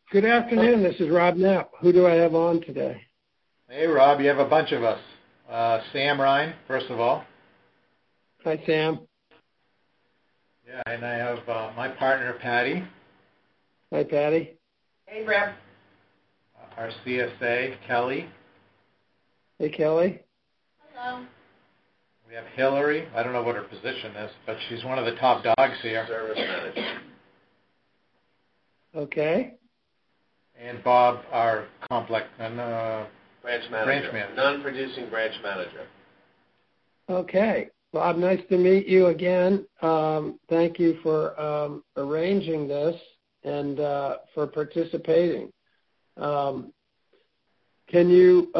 Good afternoon. This is Rob Knapp. Who do I have on today? Hey, Rob. You have a bunch of us. Sam Ryan, first of all. Hi, Sam. Yeah, and I have my partner, Patty. Hi, Patty. Hey, Rob. Our CSA, Kelly. Hey, Kelly. Hello. We have Hillary. I don't know what her position is, but she's one of the top dogs here. Service manager. Okay. And Bob, our complex branch manager. Branch manager. Non-producing branch manager. Okay. Bob, nice to meet you again. Thank you for arranging this and for participating. Can you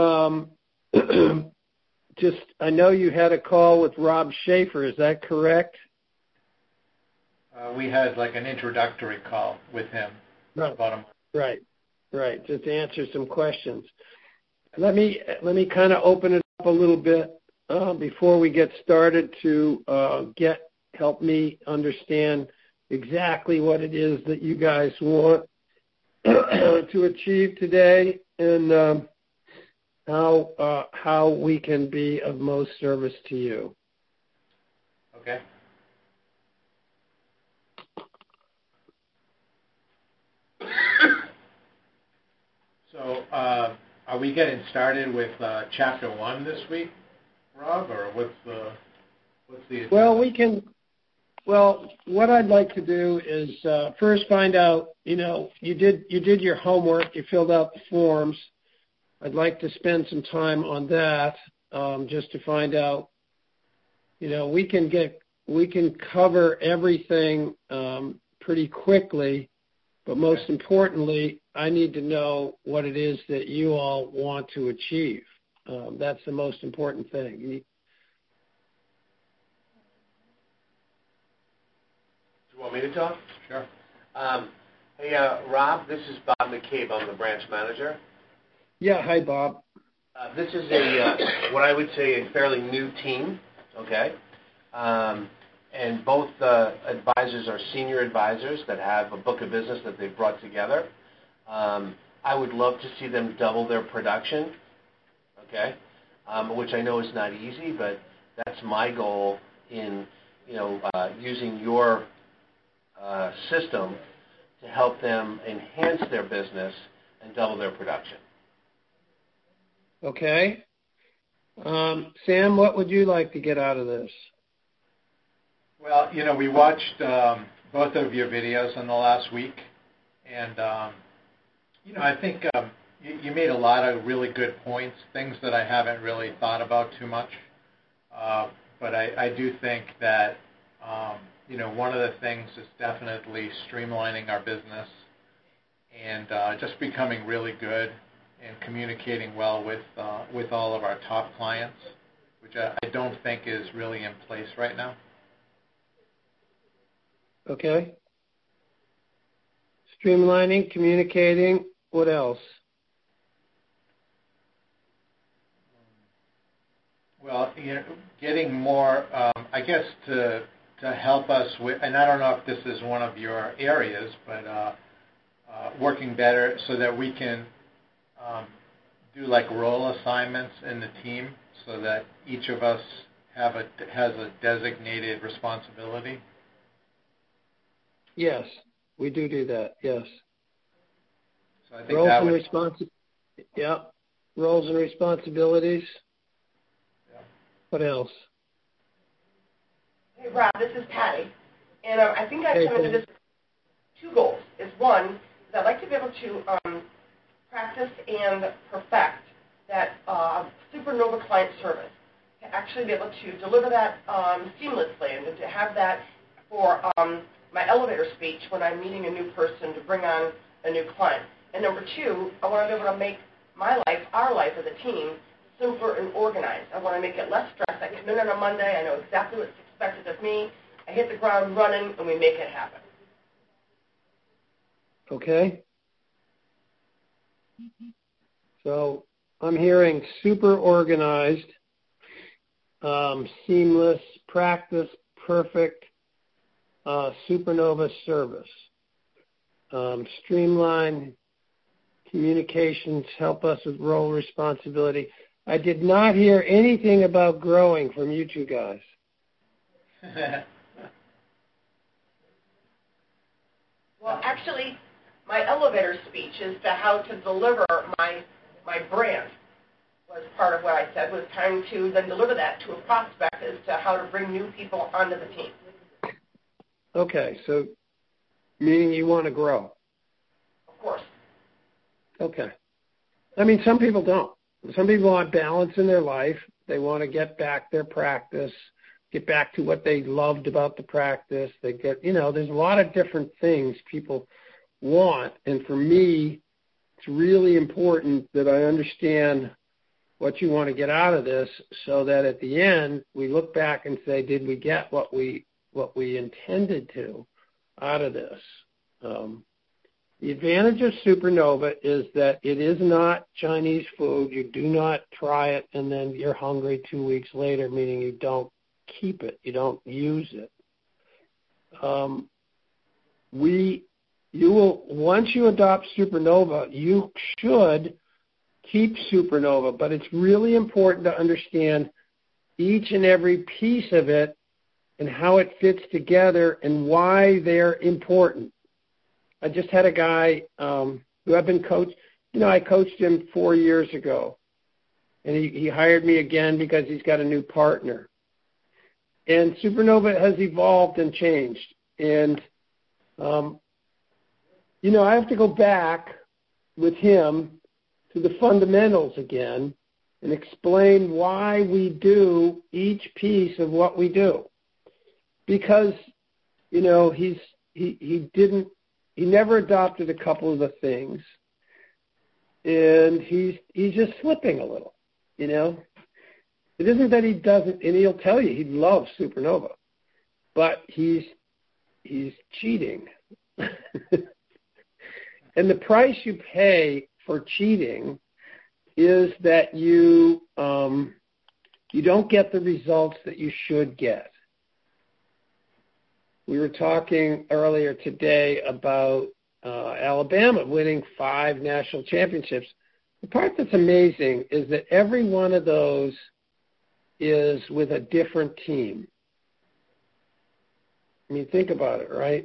I know you had a call with Rob Schaefer, is that correct? We had like an introductory call with him. Right. About a month. Right. Just to answer some questions. Let me kind of open it up a little bit before we get started to help me understand exactly what it is that you guys want to achieve today and how we can be of most service to you. Okay. So, are we getting started with Chapter 1 this week, Rob, or what's the agenda? Well, what I'd like to do is first find out, you did your homework, you filled out the forms. I'd like to spend some time on that just to find out, we can cover everything pretty quickly, but most importantly, I need to know what it is that you all want to achieve. That's the most important thing. Do you want me to talk? Sure. Hey, Rob, this is Bob McCabe. I'm the branch manager. Yeah, hi, Bob. This is what I would say a fairly new team, okay? And both advisors are senior advisors that have a book of business that they've brought together. I would love to see them double their production, okay? Which I know is not easy, but that's my goal in, using your system to help them enhance their business and double their production. Okay. Sam, what would you like to get out of this? Well, we watched both of your videos in the last week, and, I think you made a lot of really good points, things that I haven't really thought about too much. But I do think that, one of the things is definitely streamlining our business and just becoming really good and communicating well with all of our top clients, which I don't think is really in place right now. Okay. Streamlining, communicating, what else? Well, getting more, I guess, to help us with, and I don't know if this is one of your areas, but working better so that we can do like role assignments in the team so that each of us has a designated responsibility. Yes, we do that, yes. So I think roles and responsibilities. Yeah. What else? Hey, Rob, this is Patty. And I think I've come into this with two goals. One is I'd like to be able to practice and perfect that Supernova client service, to actually be able to deliver that seamlessly and to have that for my elevator speech when I'm meeting a new person to bring on a new client. And number two, I want to be able to make my life, our life as a team, simpler and organized. I want to make it less stress. I come in on a Monday, I know exactly what's expected of me, I hit the ground running, and we make it happen. Okay. So I'm hearing super organized, seamless, practice, perfect, Supernova service. Streamline, communications help us with role responsibility. I did not hear anything about growing from you two guys. Well, actually, my elevator speech as to how to deliver my brand was part of what I said, was trying to then deliver that to a prospect as to how to bring new people onto the team. Okay, so meaning you want to grow. Of course. Okay. I mean, some people don't. Some people want balance in their life. They want to get back their practice, get back to what they loved about the practice. They get, there's a lot of different things people want. And for me, it's really important that I understand what you want to get out of this so that at the end we look back and say, did we get what we intended to out of this? The advantage of Supernova is that it is not Chinese food. You do not try it and then you're hungry 2 weeks later, meaning you don't keep it, you don't use it. You will, once you adopt Supernova, you should keep Supernova, but it's really important to understand each and every piece of it and how it fits together and why they're important. I just had a guy who I've been coached. I coached him 4 years ago, and he hired me again because he's got a new partner. And Supernova has evolved and changed. And, I have to go back with him to the fundamentals again and explain why we do each piece of what we do. Because, he never adopted a couple of the things, and he's just slipping a little, It isn't that he doesn't, and he'll tell you he loves Supernova, but he's cheating. And the price you pay for cheating is that you don't get the results that you should get. We were talking earlier today about Alabama winning 5 national championships. The part that's amazing is that every one of those is with a different team. I mean, think about it, right?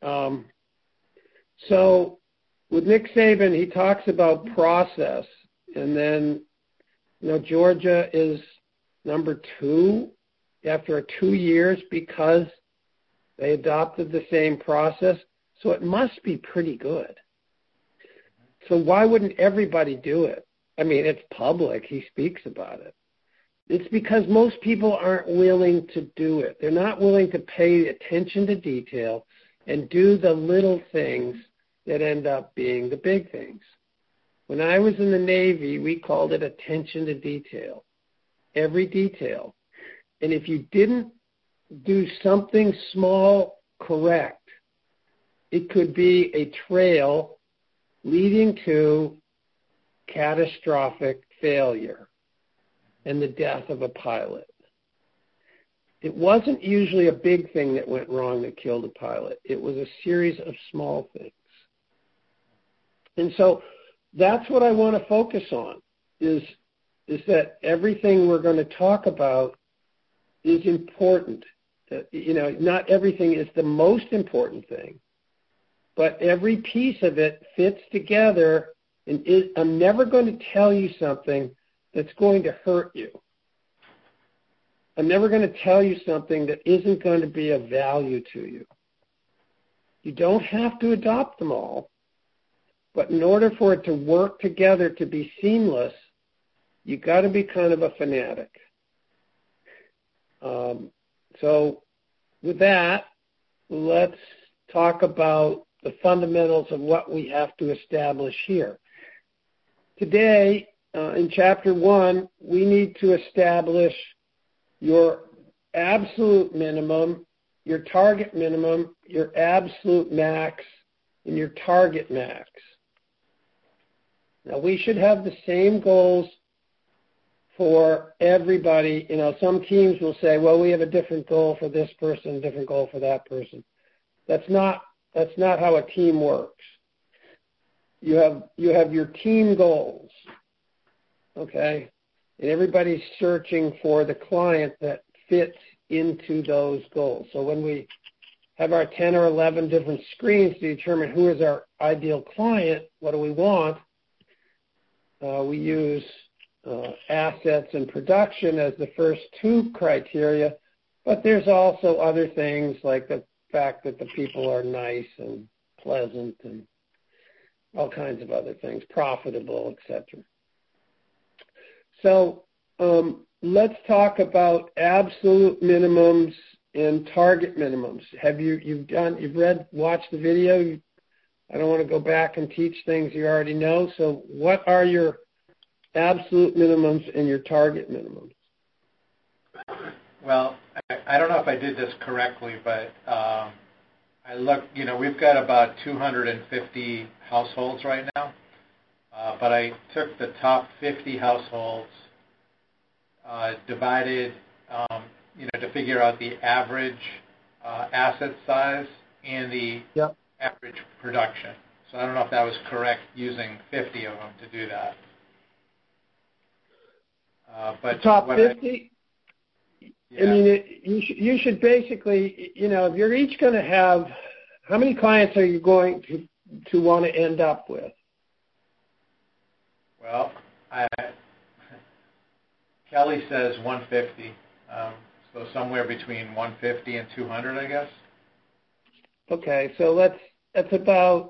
So with Nick Saban, he talks about process, and then, Georgia is number 2 after 2 years because they adopted the same process, so it must be pretty good. So why wouldn't everybody do it? I mean, it's public. He speaks about it. It's because most people aren't willing to do it. They're not willing to pay attention to detail and do the little things that end up being the big things. When I was in the Navy, we called it attention to detail, every detail. And if you didn't do something small correct, it could be a trail leading to catastrophic failure and the death of a pilot. It wasn't usually a big thing that went wrong that killed a pilot. It was a series of small things. And so that's what I want to focus on, is that everything we're going to talk about is important. Not everything is the most important thing, but every piece of it fits together. And I'm never going to tell you something that's going to hurt you. I'm never going to tell you something that isn't going to be of value to you. You don't have to adopt them all, but in order for it to work together to be seamless, you've got to be kind of a fanatic. So with that, let's talk about the fundamentals of what we have to establish here. Today, in Chapter 1, we need to establish your absolute minimum, your target minimum, your absolute max, and your target max. Now, we should have the same goals for everybody. Some teams will say, well, we have a different goal for this person, a different goal for that person. That's not how a team works. you have your team goals, okay, and everybody's searching for the client that fits into those goals. So when we have our 10 or 11 different screens to determine who is our ideal client, what do we want, we use assets and production as the first two criteria, but there's also other things like the fact that the people are nice and pleasant and all kinds of other things, profitable, etc. So let's talk about absolute minimums and target minimums. Watched the video? I don't want to go back and teach things you already know. So what are your absolute minimums and your target minimums? Well, I don't know if I did this correctly, but I looked, we've got about 250 households right now, but I took the top 50 households, divided, to figure out the average asset size and the average production. So I don't know if that was correct using 50 of them to do that. But top 50? I mean, you should basically, if you're each going to have, how many clients are you going to want to end up with? Well, Kelly says 150, so somewhere between 150 and 200, I guess. Okay, so that's about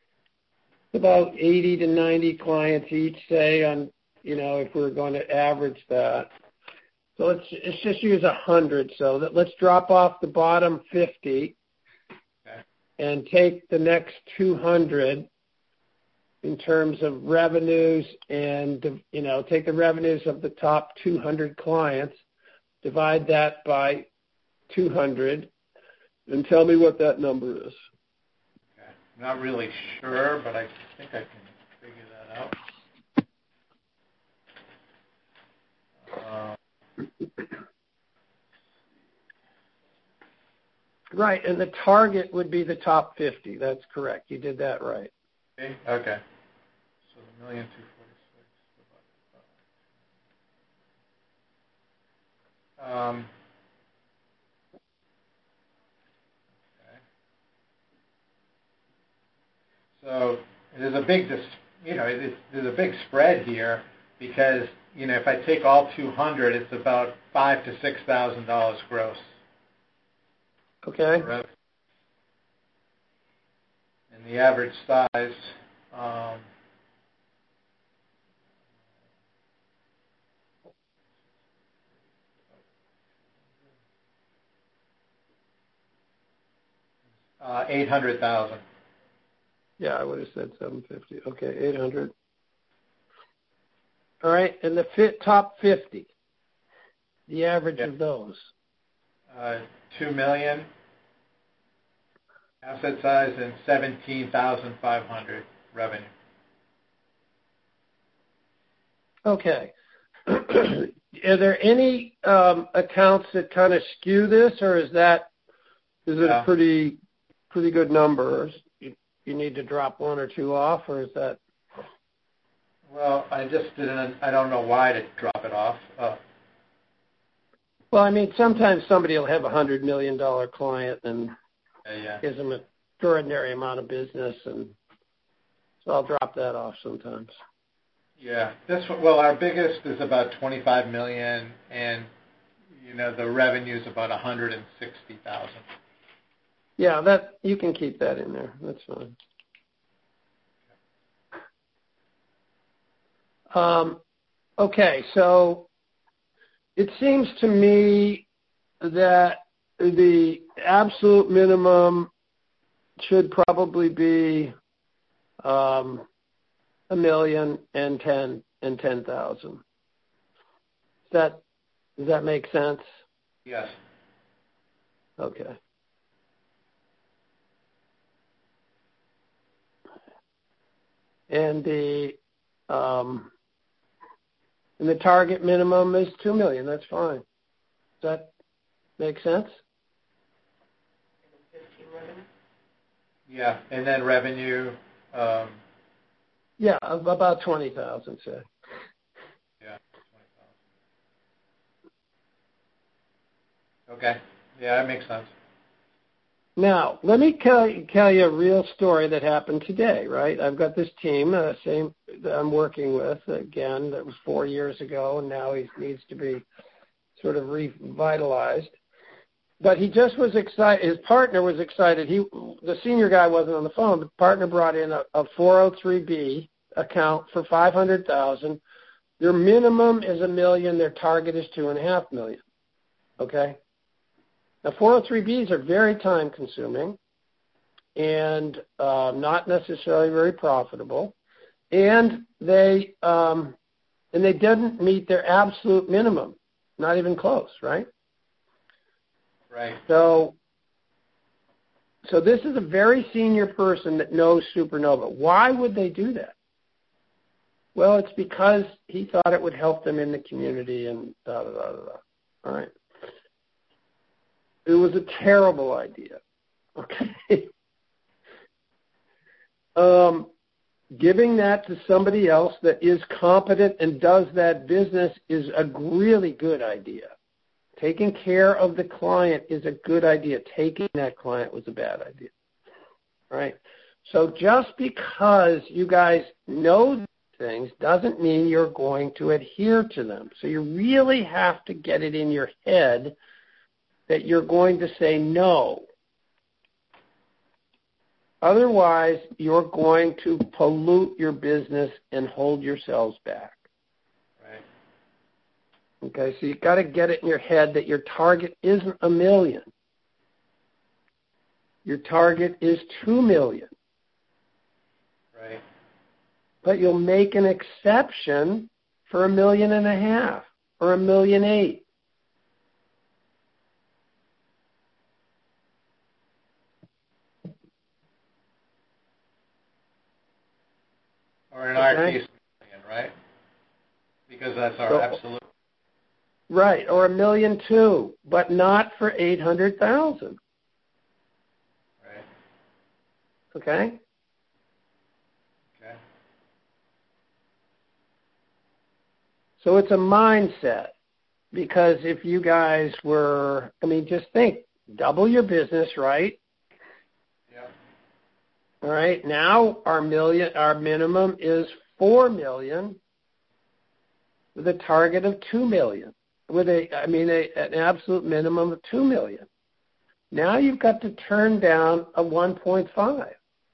80 to 90 clients each, say, on, if we're going to average that. So let's just use 100. So let's drop off the bottom 50 and take the next 200 in terms of revenues and, take the revenues of the top 200 clients, divide that by 200, and tell me what that number is. Okay. I'm not really sure, but I think I can figure that out. Right, and the target would be the top 50. That's correct. You did that right. Okay. So the 1,246,000. Okay. So there's a big spread here because if I take all 200, it's about $5,000 to $6,000 gross. Okay. And the average size, $800,000. Yeah, I would have said 750. Okay, 800. All right, and the top 50, the average of those. 2 million asset size and 17,500 revenue. Okay. Are there any accounts that kind of skew this, or is it a pretty good number? You need to drop one or two off, or is that? Well, I just didn't. I don't know why to drop it off. Well, I mean, sometimes somebody will have $100 million client and gives them an extraordinary amount of business, and so I'll drop that off sometimes. Yeah, our biggest is about 25 million, and the revenue is about 160,000. Yeah, that you can keep that in there. That's fine. Okay, so it seems to me that the absolute minimum should probably be $1 million and 10,000. Does that make sense? Yes. Okay. And the target minimum is $2 million. That's fine. Does that make sense? Yeah, and then revenue. Yeah, about 20,000, say. Yeah, 20,000. Okay. Yeah, that makes sense. Now, let me tell you a real story that happened today, right? I've got this team, same that I'm working with, again, that was 4 years ago, and now he needs to be sort of revitalized. But he just was excited. His partner was excited. The senior guy wasn't on the phone. The partner brought in a 403B account for $500,000. Their minimum is $1 million. Their target is $2.5 million. Okay? Now, 403Bs are very time-consuming and not necessarily very profitable, and they didn't meet their absolute minimum, not even close, right? Right. So this is a very senior person that knows Supernova. Why would they do that? Well, it's because he thought it would help them in the community and da-da-da-da-da. All right. It was a terrible idea. Okay. Giving that to somebody else that is competent and does that business is a really good idea. Taking care of the client is a good idea. Taking that client was a bad idea. All right? So just because you guys know things doesn't mean you're going to adhere to them. So you really have to get it in your head that you're going to say no. Otherwise, you're going to pollute your business and hold yourselves back. Right. Okay, so you've got to get it in your head that your target isn't $1 million. Your target is $2 million. Right. But you'll make an exception for $1.5 million or $1.8 million. Or in our case, right? Because that's our absolute. Right, or $1.2 million, but not for $800,000. Right. Okay. Okay. So it's a mindset, because if you guys were, just think, double your business, right? All right. Now our minimum is $4 million, with a target of $2 million. With an absolute minimum of $2 million. Now you've got to turn down a 1.5.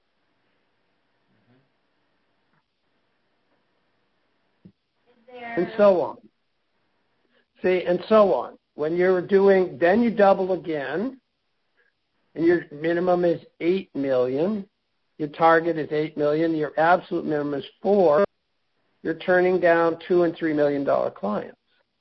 And so on. See, and so on. When you're doing, then you double again, and your minimum is $8 million. Your target is $8 million. Your absolute minimum is $4 million. You're turning down $2 and $3 million clients.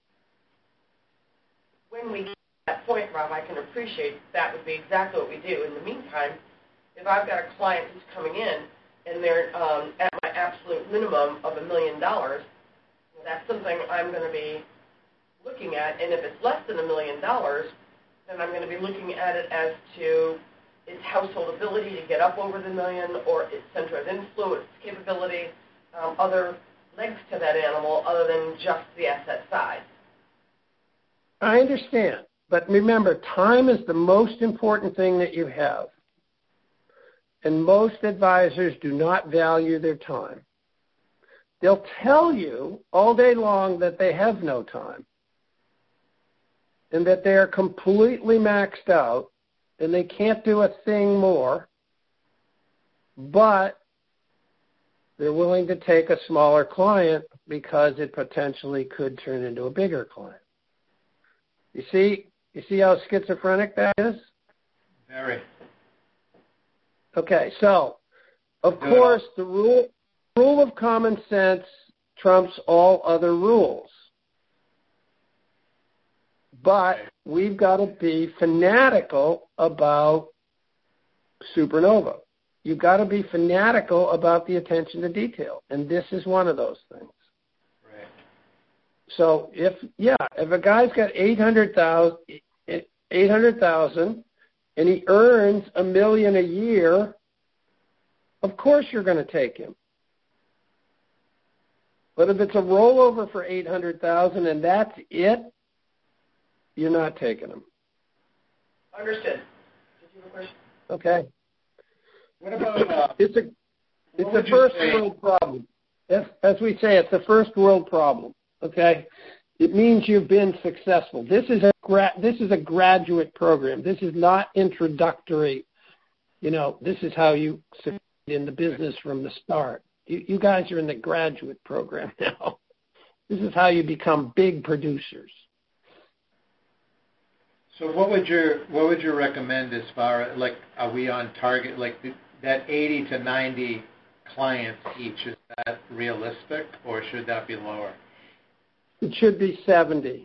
When we get to that point, Rob, I can appreciate that would be exactly what we do. In the meantime, if I've got a client who's coming in and they're at my absolute minimum of $1 million, that's something I'm going to be looking at. And if it's less than $1 million, then I'm going to be looking at it as to its household ability to get up over the $1 million, or its center of influence capability, other legs to that animal other than just the asset size. I understand. But remember, time is the most important thing that you have. And most advisors do not value their time. They'll tell you all day long that they have no time and that they are completely maxed out and they can't do a thing more, but they're willing to take a smaller client because it potentially could turn into a bigger client. You see how schizophrenic that is? Very. Okay, so, of course, the rule of common sense trumps all other rules. But we've got to be fanatical about Supernova. You've got to be fanatical about the attention to detail, and this is one of those things. Right. So if a guy's got $800,000 and he earns $1 million a year, of course you're going to take him. But if it's a rollover for $800,000 and that's it, you're not taking them. Understood. Did you have a question? Okay. What about It's a first world problem. As we say, it's a first world problem. Okay. It means you've been successful. This is a graduate program. This is not introductory. This is how you succeed in the business from the start. You guys are in the graduate program now. This is how you become big producers. So what would you recommend as far as, like, are we on target, like that 80 to 90 clients each, is that realistic or should that be lower? It should be 70.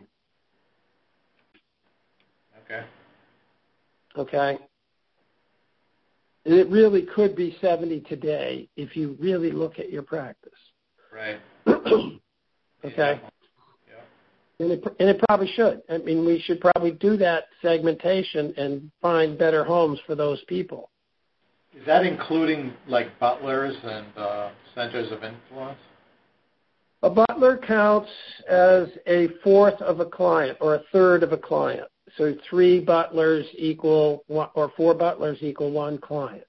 Okay. And it really could be 70 today if you really look at your practice. Right. Okay. And it probably should. I mean, we should probably do that segmentation and find better homes for those people. Is that including like butlers and centers of influence? A butler counts as a fourth of a client or a third of a client. So 3 butlers equal one, or 4 butlers equal 1 client.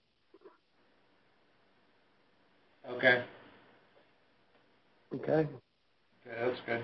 Okay. Okay. Okay, that's good.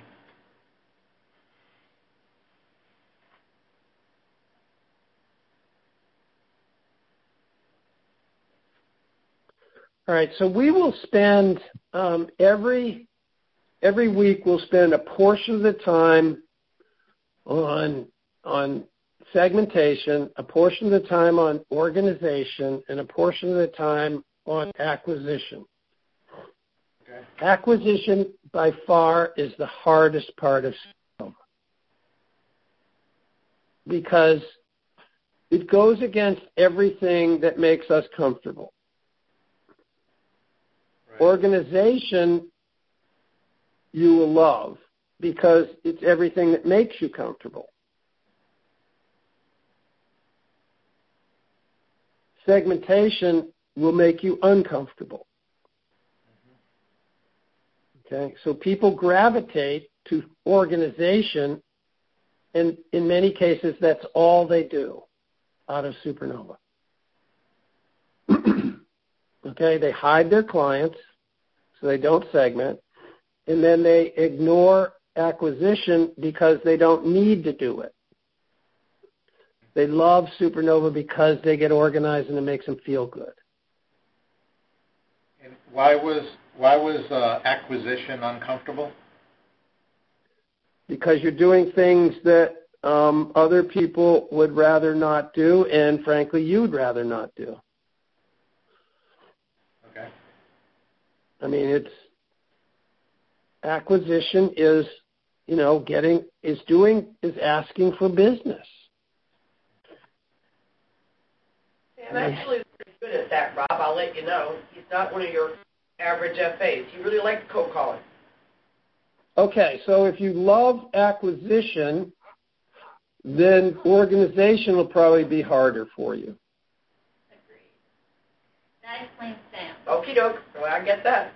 All right. So we will spend every week. We'll spend a portion of the time on segmentation, a portion of the time on organization, and a portion of the time on acquisition. Okay. Acquisition by far is the hardest part of sales because it goes against everything that makes us comfortable. Right. Organization you will love because it's everything that makes you comfortable. Segmentation will make you uncomfortable. Okay, so people gravitate to organization, and in many cases, that's all they do out of Supernova. Okay, they hide their clients, so they don't segment, and then they ignore acquisition because they don't need to do it. They love Supernova because they get organized and it makes them feel good. And why was acquisition uncomfortable? Because you're doing things that other people would rather not do, and frankly, you'd rather not do. Okay. I mean, acquisition is, asking for business. I'm actually pretty good at that, Rob. I'll let you know. He's not one of your average FAs. He really likes cold calling. Okay, so if you love acquisition, then organization will probably be harder for you. Agreed. That explains Sam. Okie doke. Well, I get that.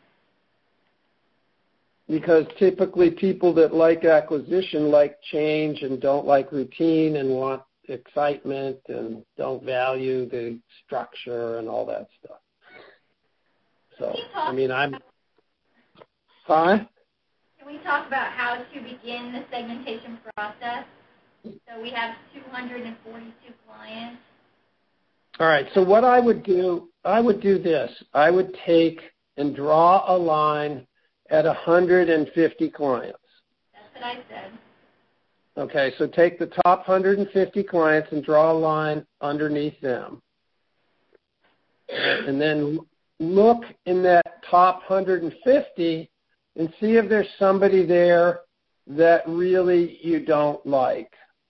Because typically people that like acquisition like change and don't like routine and want excitement and don't value the structure and all that stuff. So, Can we talk about how to begin the segmentation process? So we have 242 clients. All right, so what I would do this. I would take and draw a line at 150 clients. That's what I said. Okay, so take the top 150 clients and draw a line underneath them. And then look in that top 150 and see if there's somebody there that really you don't like.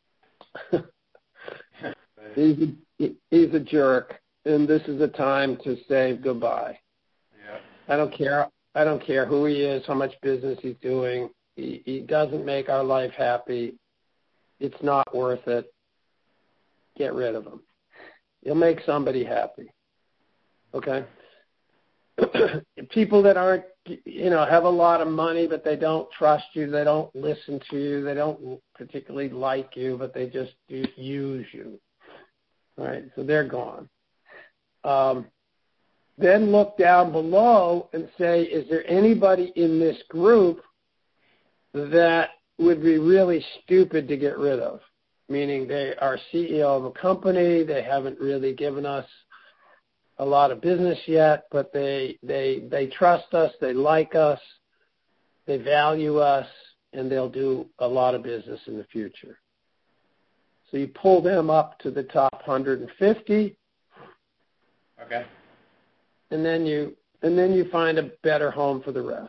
He's a jerk, and this is a time to say goodbye. Yeah. I don't care who he is, how much business he's doing. He doesn't make our life happy. It's not worth it. Get rid of him. You'll make somebody happy. Okay? people that aren't, have a lot of money, but they don't trust you, they don't listen to you, they don't particularly like you, but they just use you. All right, so they're gone. Then look down below and say, is there anybody in this group that would be really stupid to get rid of? Meaning they are CEO of a company, they haven't really given us a lot of business yet, but they trust us, they like us, they value us, and they'll do a lot of business in the future. So you pull them up to the top 150. Okay. And then you find a better home for the rest.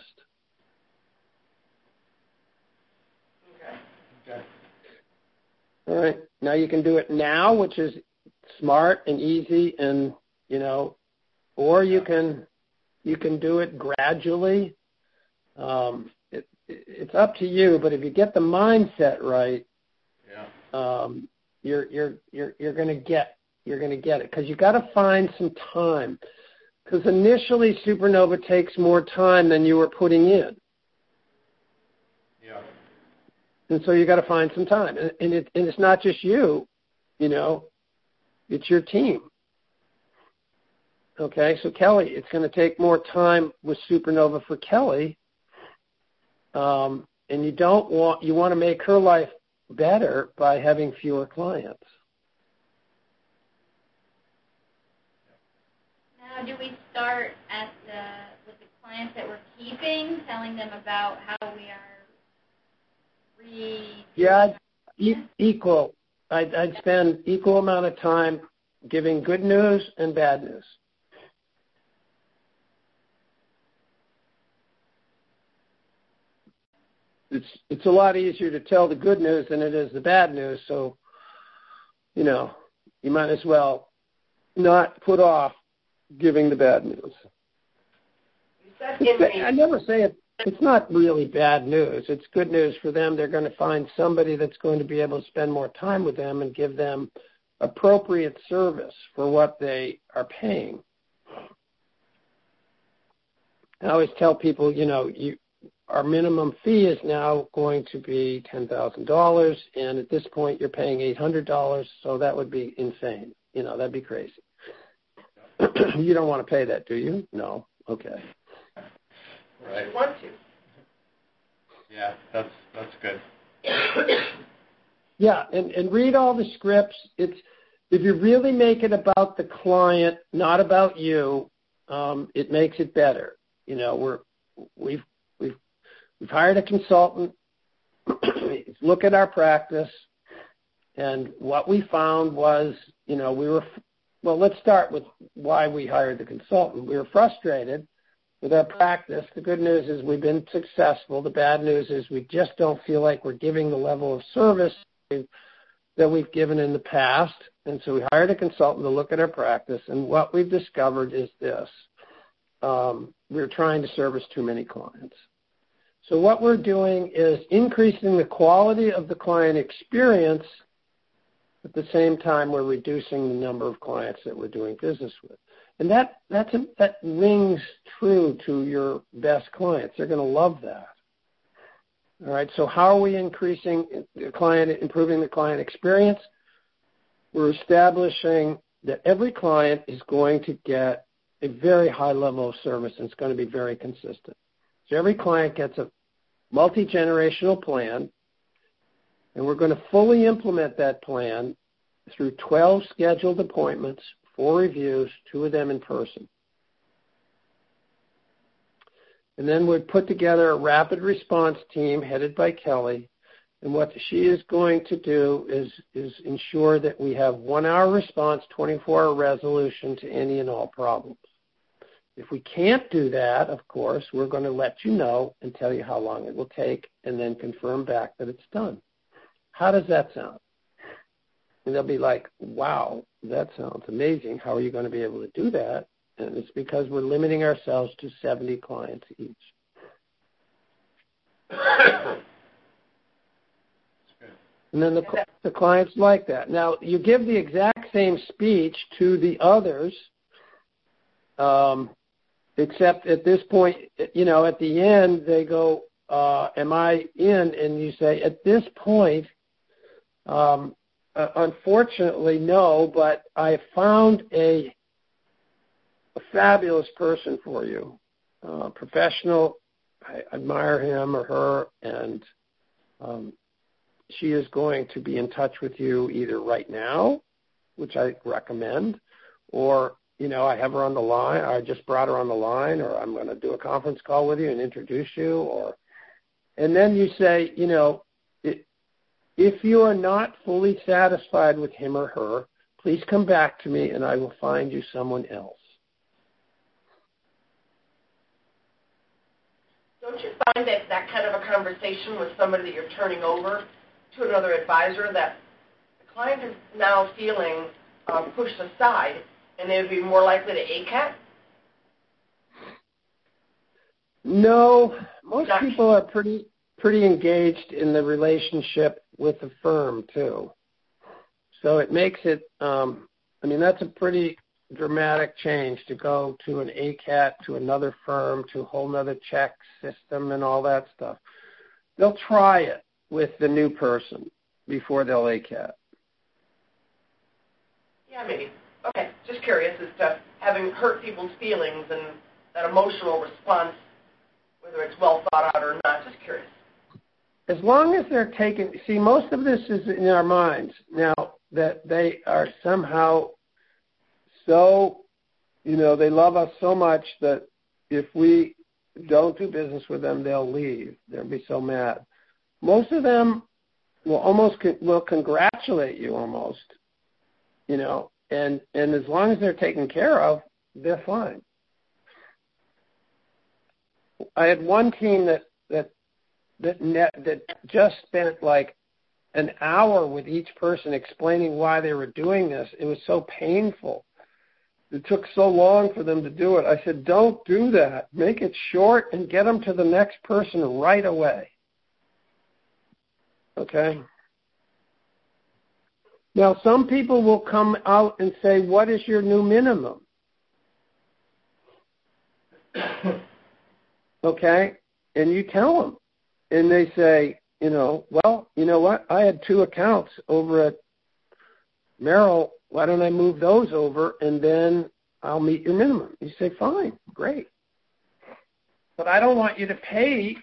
Okay. All right. Now you can do it now, which is smart and easy, and or you can do it gradually. It's up to you, but if you get the mindset right, you're going to get it, because you got to find some time. Because initially, Supernova takes more time than you were putting in. Yeah. And so you got to find some time, and it's not just you, it's your team. Okay, so Kelly, it's going to take more time with Supernova for Kelly, and you want to make her life better by having fewer clients. Now, do we start with the clients that we're keeping, telling them about how we are equal. I'd spend equal amount of time giving good news and bad news. It's a lot easier to tell the good news than it is the bad news, so you might as well not put off giving the bad news. I never say it's not really bad news. It's good news for them. They're going to find somebody that's going to be able to spend more time with them and give them appropriate service for what they are paying. I always tell people, our minimum fee is now going to be $10,000, and at this point you're paying $800, so that would be insane. That'd be crazy. You don't want to pay that, do you? No. Okay. Right. You want to. Yeah, that's good. Yeah, and read all the scripts. If you really make it about the client, not about you, it makes it better. We've hired a consultant. Look at our practice, and what we found was, let's start with why we hired the consultant. We were frustrated with our practice. The good news is we've been successful. The bad news is we just don't feel like we're giving the level of service that we've given in the past. And so we hired a consultant to look at our practice, and what we've discovered is this. We're trying to service too many clients. So what we're doing is increasing the quality of the client experience. At the same time, we're reducing the number of clients that we're doing business with. And that rings true to your best clients. They're going to love that. All right, so how are we improving the client experience? We're establishing that every client is going to get a very high level of service, and it's going to be very consistent. So every client gets a multi-generational plan, and we're going to fully implement that plan through 12 scheduled appointments, 4 reviews, 2 of them in person. And then we put together a rapid response team headed by Kelly, and what she is going to do is ensure that we have 1-hour response, 24-hour resolution to any and all problems. If we can't do that, of course, we're going to let you know and tell you how long it will take, and then confirm back that it's done. How does that sound? And they'll be like, wow, that sounds amazing. How are you going to be able to do that? And it's because we're limiting ourselves to 70 clients each. And then the clients like that. Now, you give the exact same speech to the others, except at this point, at the end, they go, am I in? And you say, at this point, unfortunately, no, but I found a fabulous person for you, professional. I admire him or her, and she is going to be in touch with you either right now, which I recommend, or, I have her on the line, I just brought her on the line, or I'm going to do a conference call with you and introduce you, and then you say, if you are not fully satisfied with him or her, please come back to me and I will find you someone else. Don't you find that kind of a conversation with somebody that you're turning over to another advisor, that the client is now feeling pushed aside, and they would be more likely to ACAT? No, most people are pretty engaged in the relationship with the firm too. So it makes it, that's a pretty dramatic change to go to an ACAT, to another firm, to a whole other check system and all that stuff. They'll try it with the new person before they'll ACAT. Yeah, maybe. Okay, just curious as to having hurt people's feelings and that emotional response, whether it's well thought out or not. Just curious. As long as they're taking, most of this is in our minds now, that they are somehow so, they love us so much that if we don't do business with them, they'll leave. They'll be so mad. Most of them will congratulate you almost, and as long as they're taken care of, they're fine. I had one team that just spent like an hour with each person explaining why they were doing this. It was so painful. It took so long for them to do it. I said, don't do that. Make it short and get them to the next person right away. Okay? Now, some people will come out and say, what is your new minimum? Okay? And you tell them. And they say, well, you know what? I had 2 accounts over at Merrill. Why don't I move those over and then I'll meet your minimum? You say, fine, great. But I don't want you to pay,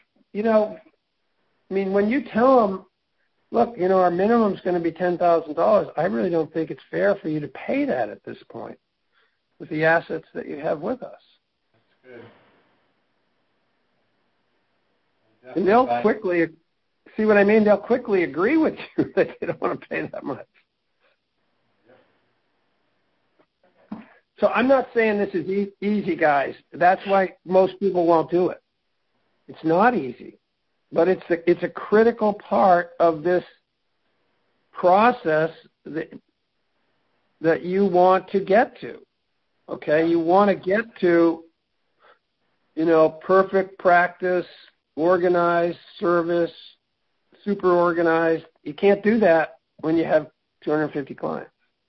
when you tell them, look, our minimum is going to be $10,000, I really don't think it's fair for you to pay that at this point with the assets that you have with us. That's good. And they'll quickly, see what I mean? They'll quickly agree with you that they don't want to pay that much. So I'm not saying this is easy, guys. That's why most people won't do it. It's not easy, but it's a critical part of this process that you want to get to. Okay, you want to get to, perfect practice, organized service, super organized. You can't do that when you have 250 clients.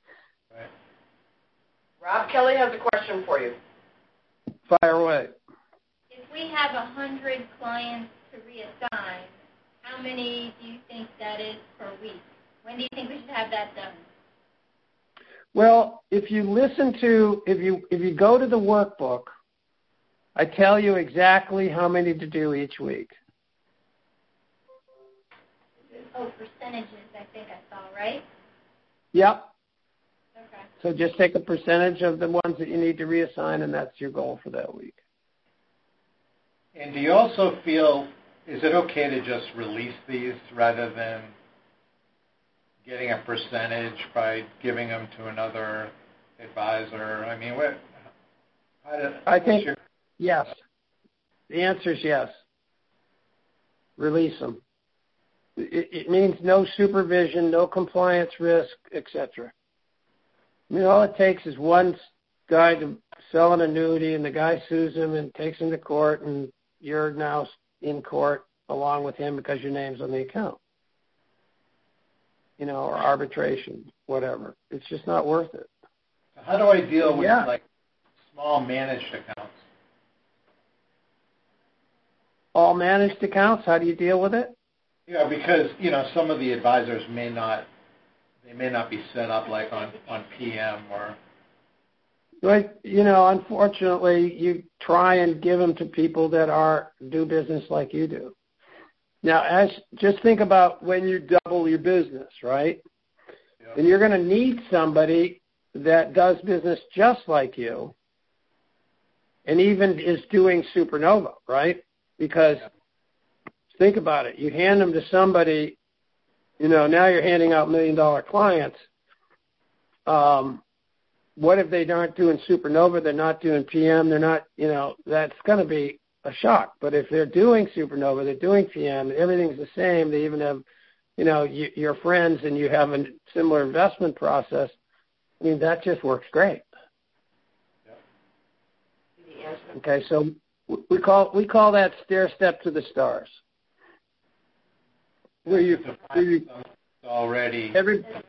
Rob Kelly has a question for you. Fire away. If we have 100 clients to reassign, how many do you think that is per week? When do you think we should have that done? Well, if you go to the workbook, I tell you exactly how many to do each week. Oh, percentages, I think I saw, right? Yep. Okay. So just take a percentage of the ones that you need to reassign, and that's your goal for that week. And do you also feel, is it okay to just release these rather than getting a percentage by giving them to another advisor? I mean, I think yes. The answer is yes. Release them. It means no supervision, no compliance risk, etc. All it takes is one guy to sell an annuity, and the guy sues him and takes him to court, and you're now in court along with him because your name's on the account. Or arbitration, whatever. It's just not worth it. How do I deal with small managed accounts? all managed accounts? How do you deal with it? Yeah, because some of the advisors may not be set up like on PM or. But unfortunately, you try and give them to people that do business like you do. Now, just think about when you double your business, right? Yeah. And you're going to need somebody that does business just like you, and even is doing Supernova, right? Because think about it. You hand them to somebody, now you're handing out $1 million clients. What if they aren't doing Supernova? They're not doing PM. They're not, that's going to be a shock. But if they're doing Supernova, they're doing PM, everything's the same. They even have, your friends, and you have a similar investment process. I mean, that just works great. Yep. Okay, so we call that stair step to the stars. Where you already designated.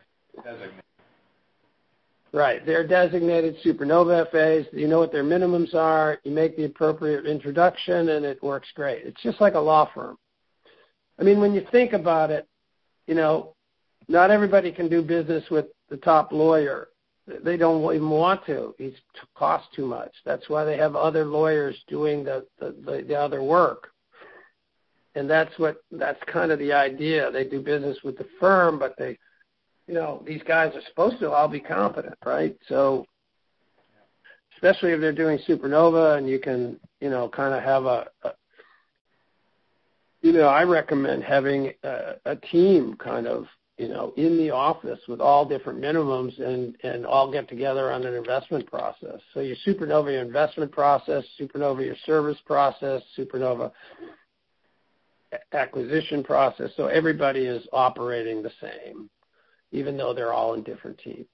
Right, they're designated Supernova FAs. You know what their minimums are. You make the appropriate introduction, and it works great. It's just like a law firm. I mean, when you think about it, not everybody can do business with the top lawyer. They don't even want to. It costs too much. That's why they have other lawyers doing the other work. And that's kind of the idea. They do business with the firm, but they, these guys are supposed to all be competent, right? So, especially if they're doing Supernova, and you can, kind of have I recommend having a team kind of, in the office with all different minimums and all get together on an investment process. So you Supernova your investment process, Supernova your service process, Supernova acquisition process. So everybody is operating the same, even though they're all in different teams.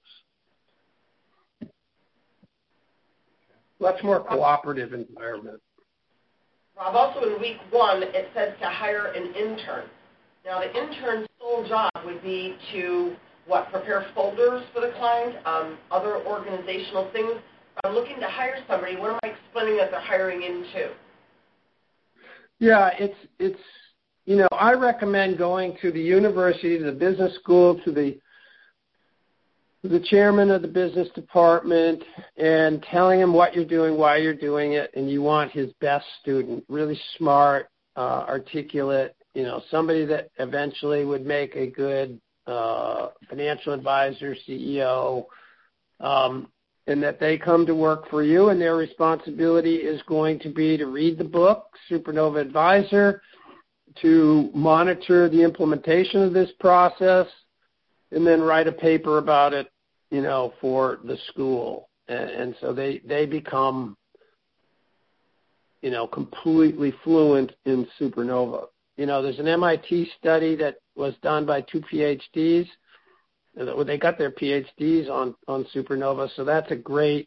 Much more cooperative environment. Rob, also in week 1, it says to hire an intern. Now, the intern's sole job would be to, prepare folders for the client, other organizational things. If I'm looking to hire somebody, what am I explaining that they're hiring into? Yeah, it's I recommend going to the university, to the business school, to the chairman of the business department, and telling him what you're doing, why you're doing it, and you want his best student, really smart, articulate, somebody that eventually would make a good financial advisor, CEO, and that they come to work for you, and their responsibility is going to be to read the book, Supernova Advisor, to monitor the implementation of this process, and then write a paper about it, for the school. And so they become, completely fluent in Supernova. There's an MIT study that was done by 2 PhDs. They got their PhDs on Supernova, so that's a great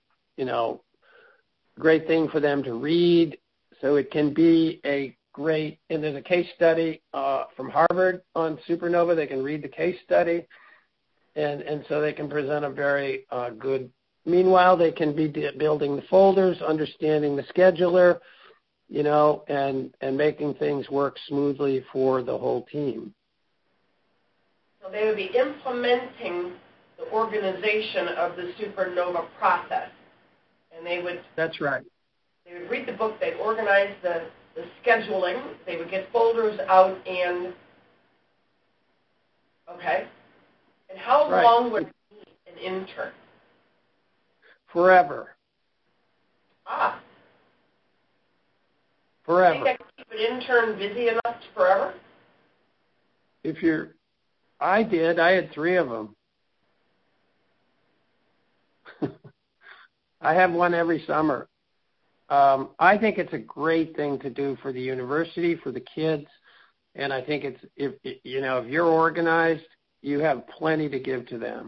thing for them to read. So it can be and there's a case study from Harvard on Supernova. They can read the case study, and so they can present a very good. Meanwhile, they can be building the folders, understanding the scheduler, and making things work smoothly for the whole team. So they would be implementing the organization of the Supernova process, and they would. That's right. They would read the book. They'd organize the scheduling. They would get folders out and. Okay. And how long would it need an intern? Forever. Forever. You think I can keep an intern busy enough forever? I had 3 of them. I have one every summer. I think it's a great thing to do for the university, for the kids, and I think if you're organized, you have plenty to give to them.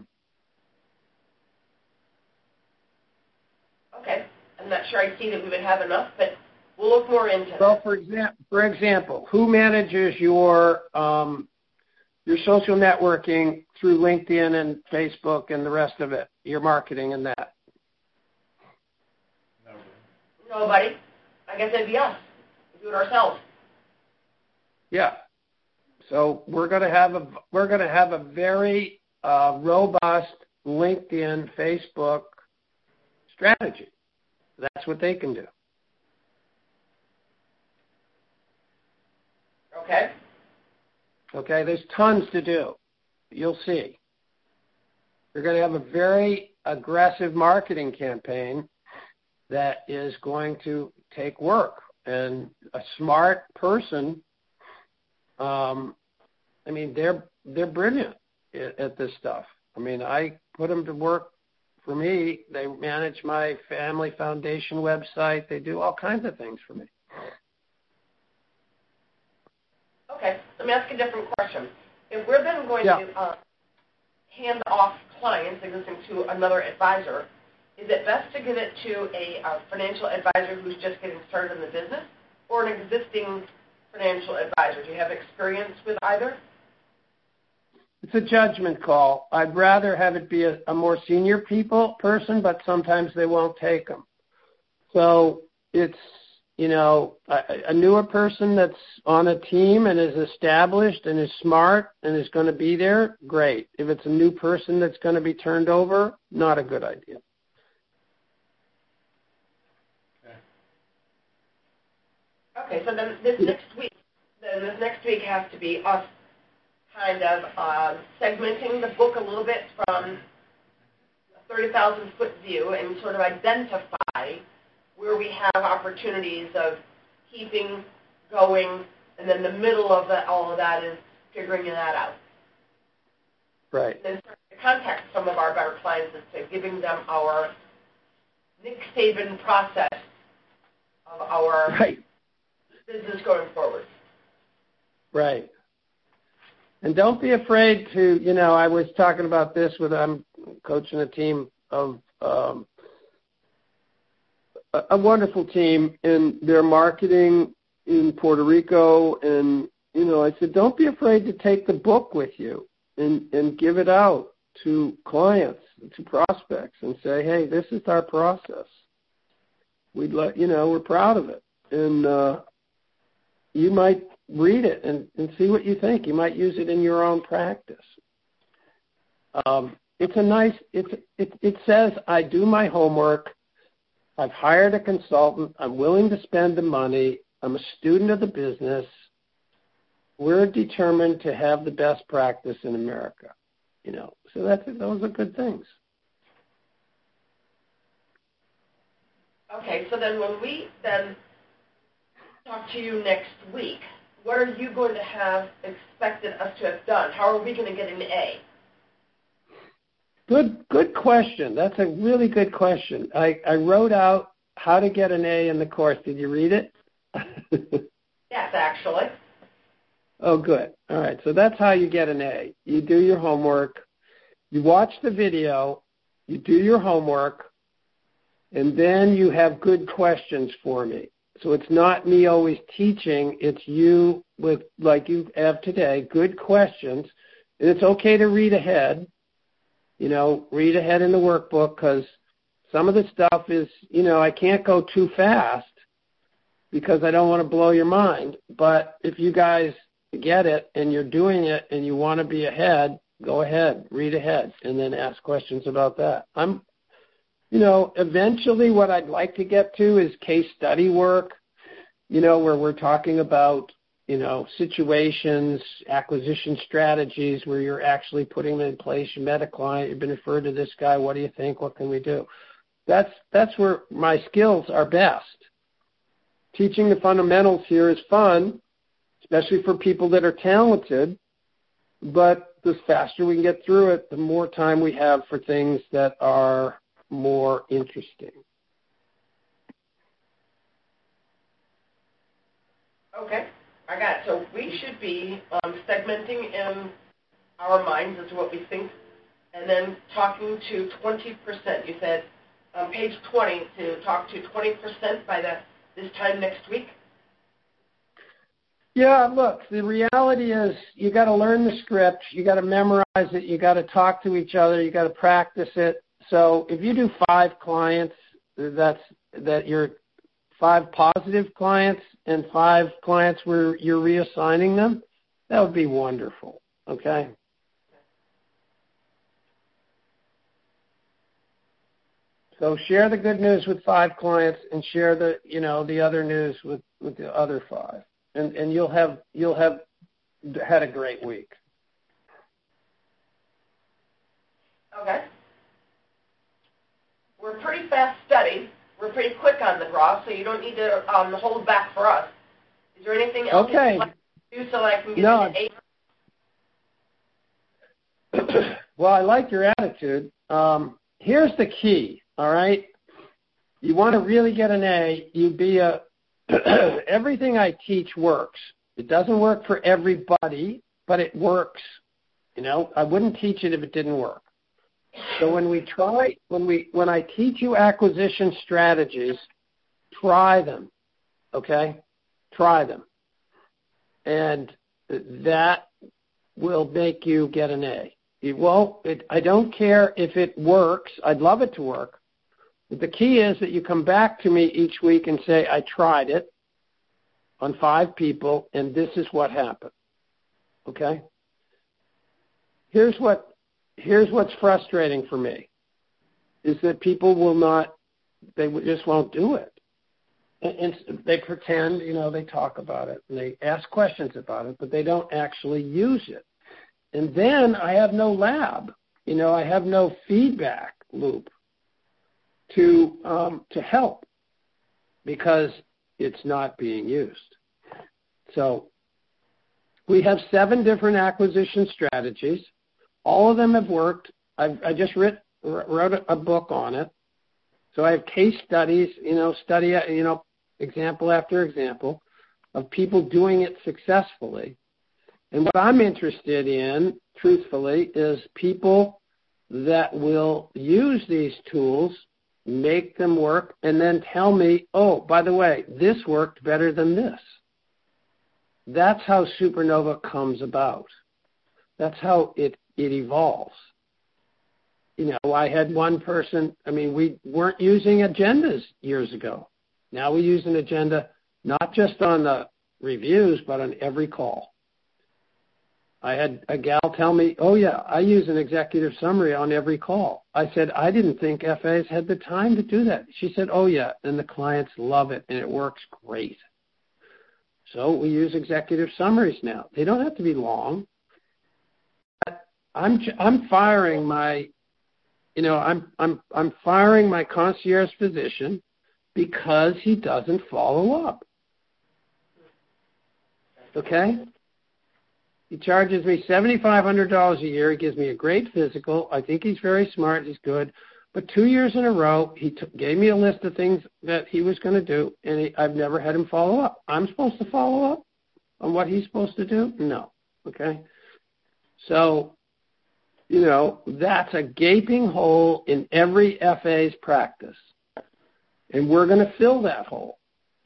Okay. I'm not sure I see that we would have enough, but we'll look more into Well, that. for example, who manages your social networking through LinkedIn and Facebook and the rest of it, your marketing and that? Nobody. I guess it'd be us. We do it ourselves. Yeah. So we're going to have a very robust LinkedIn, Facebook strategy. That's what they can do. Okay. Okay, there's tons to do. You'll see. You're going to have a very aggressive marketing campaign that is going to take work. And a smart person, they're brilliant at this stuff. I mean, I put them to work for me. They manage my family foundation website. They do all kinds of things for me. Okay, let me ask a different question. If we're then going to hand off clients existing to another advisor, is it best to give it to a financial advisor who's just getting started in the business or an existing financial advisor? Do you have experience with either? It's a judgment call. I'd rather have it be a more senior person, but sometimes they won't take them. So it's, a newer person that's on a team and is established and is smart and is going to be there, great. If it's a new person that's going to be turned over, not a good idea. Okay, so then this next week has to be us kind of segmenting the book a little bit from a 30,000-foot view and sort of identify where we have opportunities of keeping going, and then the middle of all of that is figuring that out. Right. And then start to contact some of our better clients as to giving them our Nick Saban process of our business going forward. Right. And don't be afraid to, I was talking about this I'm coaching a team of a wonderful team in their marketing in Puerto Rico. And, I said, don't be afraid to take the book with you and give it out to clients, to prospects, and say, hey, this is our process. We're proud of it. And you might read it and see what you think. You might use it in your own practice. It says, I do my homework. I've hired a consultant. I'm willing to spend the money. I'm a student of the business. We're determined to have the best practice in America. So those are good things. Okay, so then when we then talk to you next week, what are you going to have expected us to have done? How are we going to get an A? Good question. That's a really good question. I wrote out how to get an A in the course. Did you read it? Yes, actually. Oh, good. All right. So that's how you get an A. You do your homework. You watch the video. You do your homework. And then you have good questions for me. So it's not me always teaching. It's you with, like you have today, good questions. And it's okay to read ahead. Read ahead in the workbook because some of the stuff is, I can't go too fast because I don't want to blow your mind. But if you guys get it and you're doing it and you want to be ahead, go ahead, read ahead, and then ask questions about that. Eventually what I'd like to get to is case study work, where we're talking about, situations, acquisition strategies where you're actually putting them in place. You met a client, you've been referred to this guy. What do you think? What can we do? That's where my skills are best. Teaching the fundamentals here is fun, especially for people that are talented, but the faster we can get through it, the more time we have for things that are more interesting. Okay, I got it. So we should be segmenting in our minds as to what we think, and then talking to 20%. You said on page 20 to talk to 20% by this time next week? Yeah, look, the reality is you got to learn the script, you got to memorize it, you got to talk to each other, you got to practice it. So if you do 5 clients that you're 5 positive clients and 5 clients where you're reassigning them, that would be wonderful, okay? So share the good news with 5 clients and share the, the other news with the other 5. And you'll have had a great week. Okay. We're pretty fast study. We're pretty quick on the draw, so you don't need to hold back for us. Is there anything else you'd like to do so that I can get into 8? Well, I like your attitude. Here's the key, all right? You want to really get an A, everything I teach works. It doesn't work for everybody, but it works. I wouldn't teach it if it didn't work. So when I teach you acquisition strategies, try them, okay? Try them. And that will make you get an A. I don't care if it works. I'd love it to work. But the key is that you come back to me each week and say, I tried it on 5 people, and this is what happened, okay? Here's what's frustrating for me, is that people they just won't do it. And they pretend, they talk about it, and they ask questions about it, but they don't actually use it. And then I have no lab, I have no feedback loop to help because it's not being used. So we have 7 different acquisition strategies. All of them have worked. I just wrote a book on it. So I have case studies, example after example of people doing it successfully. And what I'm interested in, truthfully, is people that will use these tools, make them work, and then tell me, oh, by the way, this worked better than this. That's how Supernova comes about. That's how it evolves. I had one person, we weren't using agendas years ago. Now we use an agenda not just on the reviews, but on every call. I had a gal tell me, oh, yeah, I use an executive summary on every call. I said, I didn't think FAs had the time to do that. She said, oh, yeah, and the clients love it, and it works great. So we use executive summaries now. They don't have to be long. I'm firing my, I'm firing my concierge physician because he doesn't follow up. Okay? He charges me $7,500 a year. He gives me a great physical. I think he's very smart. He's good. But 2 years in a row, he gave me a list of things that he was going to do, and I've never had him follow up. I'm supposed to follow up on what he's supposed to do? No. Okay? So, that's a gaping hole in every FA's practice. And we're going to fill that hole.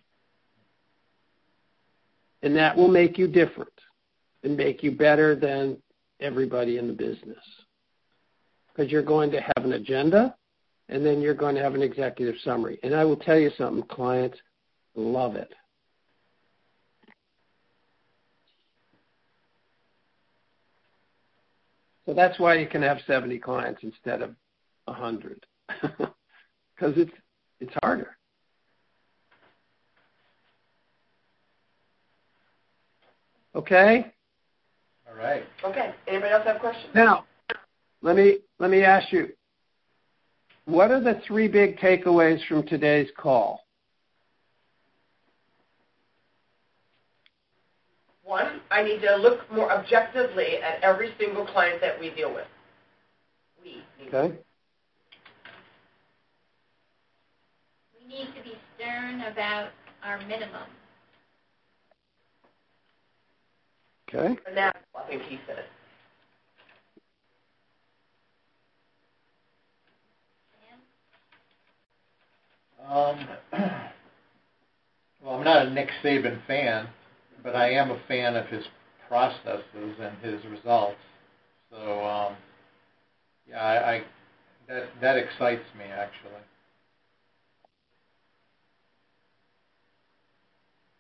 And that will make you different and make you better than everybody in the business. Because you're going to have an agenda, and then you're going to have an executive summary. And I will tell you something, clients love it. So that's why you can have 70 clients instead of 100. Because it's harder. Okay? All right. Okay. Anybody else have questions? Now, let me ask you, what are the 3 big takeaways from today's call? 1, I need to look more objectively at every single client that we deal with. Okay. We need to be stern about our minimum. Okay. And that's, I think he said. Well, I'm not a Nick Saban fan, but I am a fan of his processes and his results. So, that excites me, actually.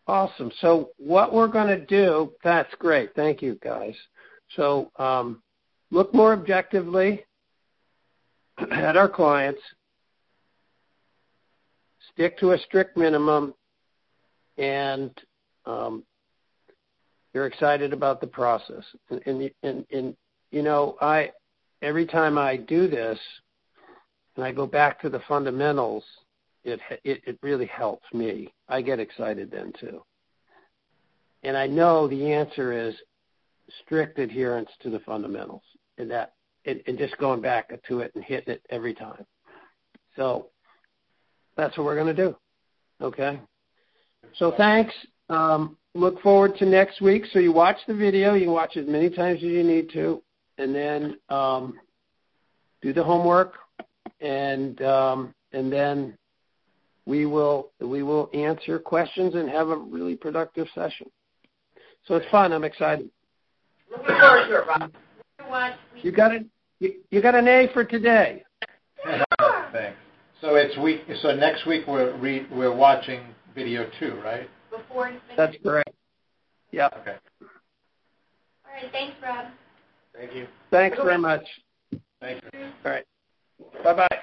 Awesome. So what we're going to do, that's great. Thank you, guys. So look more objectively at our clients, stick to a strict minimum, and you're excited about the process. And you know, every time I do this and I go back to the fundamentals, it really helps me. I get excited then too. And I know the answer is strict adherence to the fundamentals, and just going back to it and hitting it every time. So that's what we're going to do. Okay? So thanks. Look forward to next week. So you watch the video. You can watch it as many times as you need to, and then do the homework, and then we will answer questions and have a really productive session. So it's fun. I'm excited. Looking forward to it, Rob. You got an A for today. Thanks. So next week we're watching video 2, right? Before. That's correct. Yeah. Okay. All right. Thanks, Rob. Thank you. Thanks very much. Thank you. All right. Bye-bye.